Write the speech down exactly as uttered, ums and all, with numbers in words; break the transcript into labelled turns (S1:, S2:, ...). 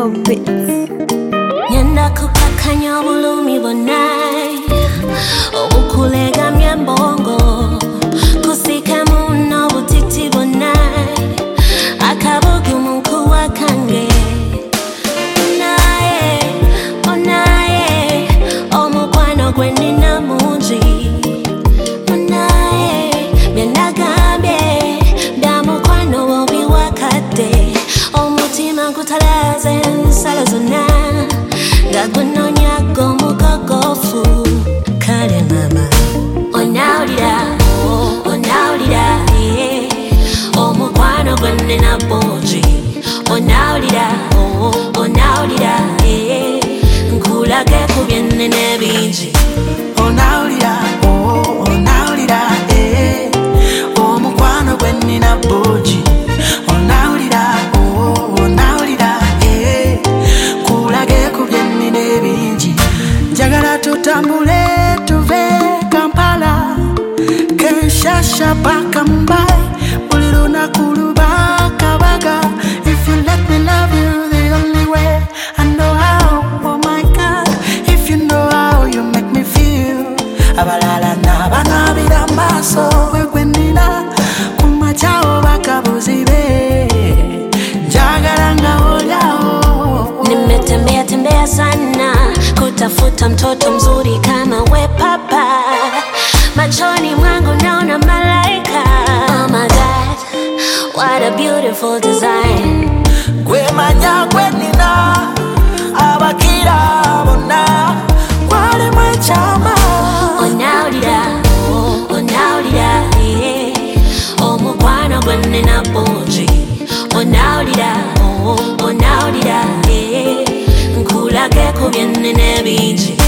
S1: Disco Beats.
S2: Nyenda kukakanya bulumi bonai obukulega myembongo kusika muno butiti bonai akabugu munku wakange onaye onaye omukwano gwenina mungi onaye byenagambye byamukwano bobi wakadde omutima gutalaze ensalo zonna gagunonya gomugogofu kale mama onawulira oh, onawulira eh, omukwano gwenina bungi onawulira oh, onawulira eh, nkulage ku byenene bingi
S3: onawulira oh, onawulira eh, omukwano gwenina bungi onawulira oh, onawulira eh, nkulage ku byenene bingi njagala tutambule tuve Kampala Kinshasa paka Mumbai buli lunaku luba Kabaga. If you let me love you the only way I know how, oh my God. If you know how you make me feel abalala nabanabira amaso wegwenina kumachao bakabuzibe njagala nga oliawo.
S2: Nimetembea tembea sana kutafuta mtoto mzuri kama we papa, machoni mwangu naona malaika. Oh my God, what a beautiful design.
S3: Gwe manya gwe nina abakira bonna kwale mwechama
S2: onawulira oh, onawulira eh, omukwano gwenina bungi onawulira oh, onawulira eh, nkulage ku byenene bingi